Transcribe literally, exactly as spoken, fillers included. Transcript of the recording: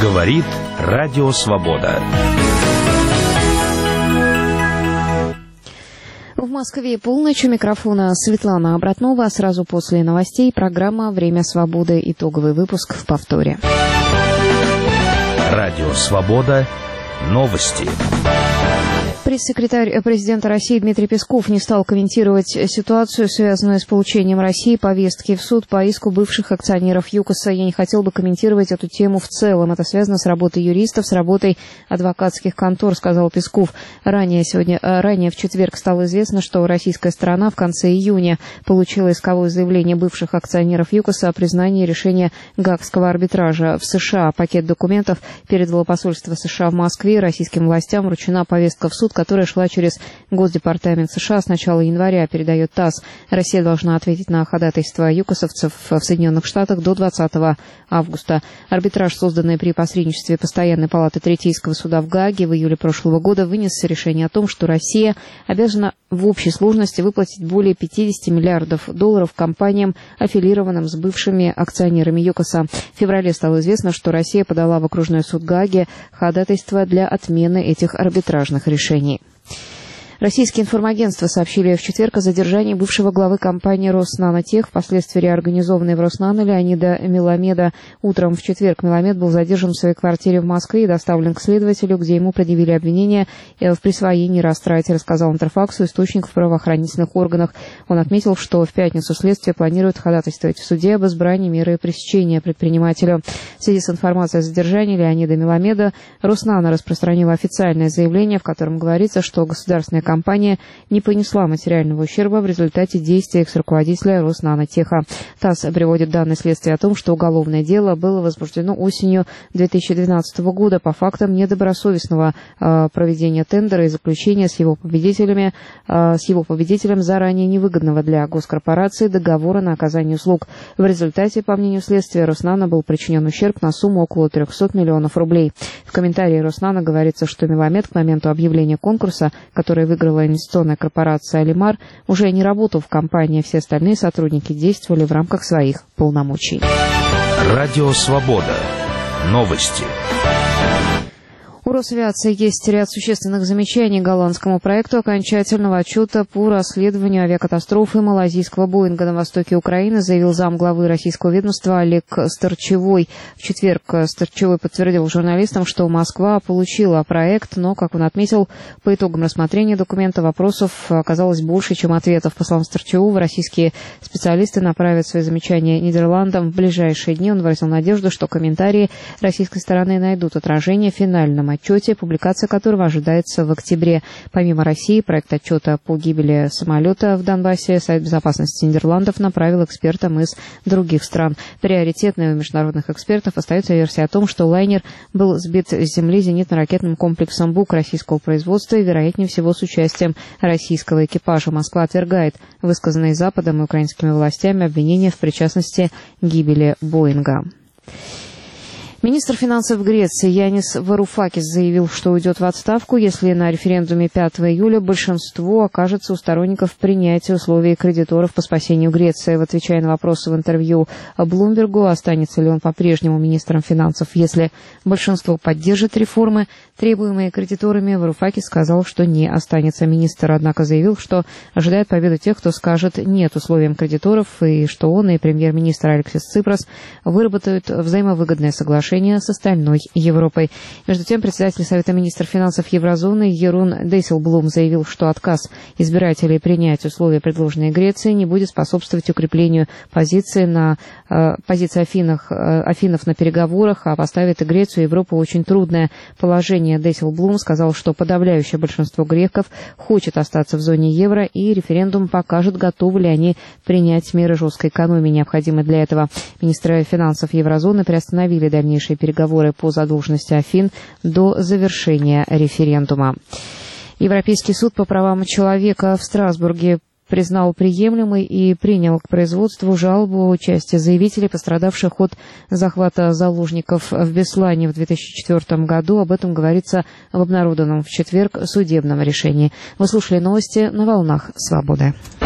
Говорит Радио Свобода. В Москве полночь. У микрофона Светлана Обратнова. Сразу после новостей программа «Время свободы». Итоговый выпуск в повторе. Радио Свобода. Новости. Пресс-секретарь президента России Дмитрий Песков не стал комментировать ситуацию, связанную с получением России повестки в суд по иску бывших акционеров ЮКОСа. Я не хотел бы комментировать эту тему в целом. Это связано с работой юристов, с работой адвокатских контор, сказал Песков. Ранее, сегодня, ранее в четверг стало известно, что российская сторона в конце июня получила исковое заявление бывших акционеров ЮКОСа о признании решения Гаагского арбитража в США. Пакет документов передало посольство США в Москве. Российским властям вручена повестка в суд, которая шла через Госдепартамент США с начала января, передает ТАСС. Россия должна ответить на ходатайство юкосовцев в Соединенных Штатах до двадцатого августа. Арбитраж, созданный при посредничестве Постоянной палаты Третейского суда в Гааге в июле прошлого года, вынес решение о том, что Россия обязана в общей сложности выплатить более пятьдесят миллиардов долларов компаниям, аффилированным с бывшими акционерами ЮКОСа. В феврале стало известно, что Россия подала в окружной суд Гааги ходатайство для отмены этих арбитражных решений. Российские информагентства сообщили в четверг о задержании бывшего главы компании «Роснанотех», впоследствии реорганизованной в «Роснано» Леонида Меламеда. Утром в четверг Меламед был задержан в своей квартире в Москве и доставлен к следователю, где ему предъявили обвинение в присвоении растрате, рассказал Интерфаксу источник в правоохранительных органах. Он отметил, что в пятницу следствие планирует ходатайствовать в суде об избрании меры пресечения предпринимателю. В связи с информацией о задержании Леонида Меламеда «Роснано» распространила официальное заявление, в котором говорится, что государственная компания не понесла материального ущерба в результате действий экс-руководителя Роснанотеха. ТАСС приводит данные следствия о том, что уголовное дело было возбуждено осенью две тысячи двенадцатого года по фактам недобросовестного э, проведения тендера и заключения с его победителями, э, с его победителем заранее невыгодного для госкорпорации договора на оказание услуг. В результате, по мнению следствия, Роснано был причинен ущерб на сумму около трехсот миллионов рублей. В комментарии Роснано говорится, что Меламед к моменту объявления конкурса, который выиграла инвестиционная корпорация «Алимар», уже не работал в компании, все остальные сотрудники действовали в рамках своих полномочий. Радио Свобода. Новости. У Росавиации есть ряд существенных замечаний к голландскому проекту окончательного отчета по расследованию авиакатастрофы малайзийского Боинга на востоке Украины, заявил замглавы российского ведомства Олег Старчевой. В четверг Старчевой подтвердил журналистам, что Москва получила проект, но, как он отметил, по итогам рассмотрения документа вопросов оказалось больше, чем ответов. По словам Старчевого, российские специалисты направят свои замечания Нидерландам в ближайшие дни. Он выразил надежду, что комментарии российской стороны найдут отражение в финальном отчете, публикация которого ожидается в октябре. Помимо России, проект отчета по гибели самолета в Донбассе Совет безопасности Нидерландов направил экспертам из других стран. Приоритетной у международных экспертов остается версия о том, что лайнер был сбит с земли зенитно-ракетным комплексом «Бук» российского производства и, вероятнее всего, с участием российского экипажа. Москва отвергает высказанные Западом и украинскими властями обвинения в причастности к гибели Боинга. Министр финансов Греции Янис Варуфакис заявил, что уйдет в отставку, если на референдуме пятого июля большинство окажется у сторонников принятия условий кредиторов по спасению Греции. В отвечая на вопросы в интервью Блумбергу, останется ли он по-прежнему министром финансов, если большинство поддержит реформы, требуемые кредиторами, Варуфакис сказал, что не останется. Министр, однако, заявил, что ожидает победы тех, кто скажет «нет» условиям кредиторов, и что он и премьер-министр Алексис Ципрас выработают взаимовыгодное соглашение с остальной Европой. Между тем, председатель Совета министров финансов еврозоны Ерун Дейселблум заявил, что отказ избирателей принять условия, предложенные Грецией, не будет способствовать укреплению позиции, на, э, позиции Афинах, э, Афинов на переговорах, а поставит и Грецию и Европу в очень трудное положение. Дейселблум сказал, что подавляющее большинство греков хочет остаться в зоне евро, и референдум покажет, готовы ли они принять меры жесткой экономии, необходимые для этого. Министры финансов еврозоны приостановили дальнейшие переговоры по задолженности Афин до завершения референдума. Европейский суд по правам человека в Страсбурге признал приемлемой и принял к производству жалобу части заявителей, пострадавших от захвата заложников в Беслане в две тысячи четвёртом году. Об этом говорится в обнародованном в четверг судебном решении. Вы слушали новости на волнах «Свободы».